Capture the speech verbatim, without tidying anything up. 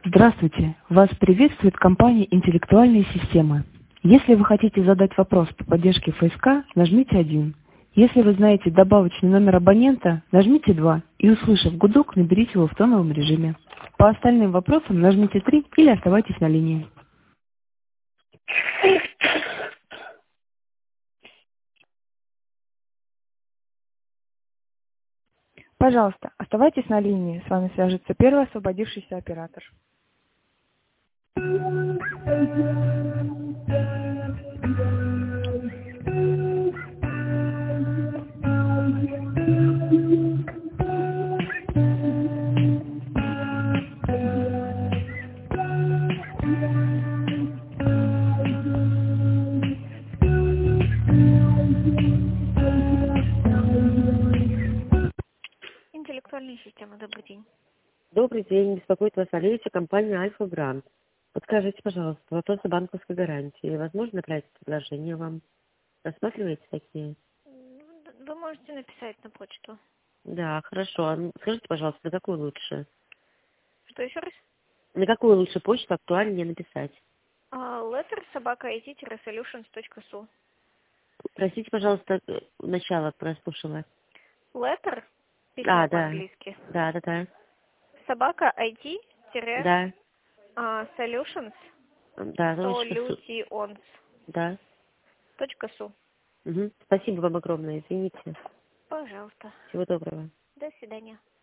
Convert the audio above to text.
Здравствуйте! Вас приветствует компания «Интеллектуальные системы». Если вы хотите задать вопрос по поддержке эф эс ка, нажмите один. Если вы знаете добавочный номер абонента, нажмите два и, услышав гудок, наберите его в тоновом режиме. По остальным вопросам нажмите три или оставайтесь на линии. Пожалуйста, оставайтесь на линии. С вами свяжется первый освободившийся оператор. Интеллектуальные системы, добрый день. Добрый день, беспокоит вас Олеся, компания Альфа Бранд. Подскажите, пожалуйста, вопросы банковской гарантии. Возможно направить предложение вам? Рассматриваете такие? Вы можете написать на почту. Да, хорошо. А ну, скажите, пожалуйста, на какую лучше? Что еще раз? На какую лучше почту актуальнее написать? letter собака ай ти солюшнс точка су. Простите, пожалуйста, э, начало прослушала. Letter, письмо А, да. по-английски. Да, да, да. Собака ай ти Да. солюшнс Да, точка су. solutions Да. точка су. Угу. Спасибо вам огромное, извините. Пожалуйста. Всего доброго. До свидания.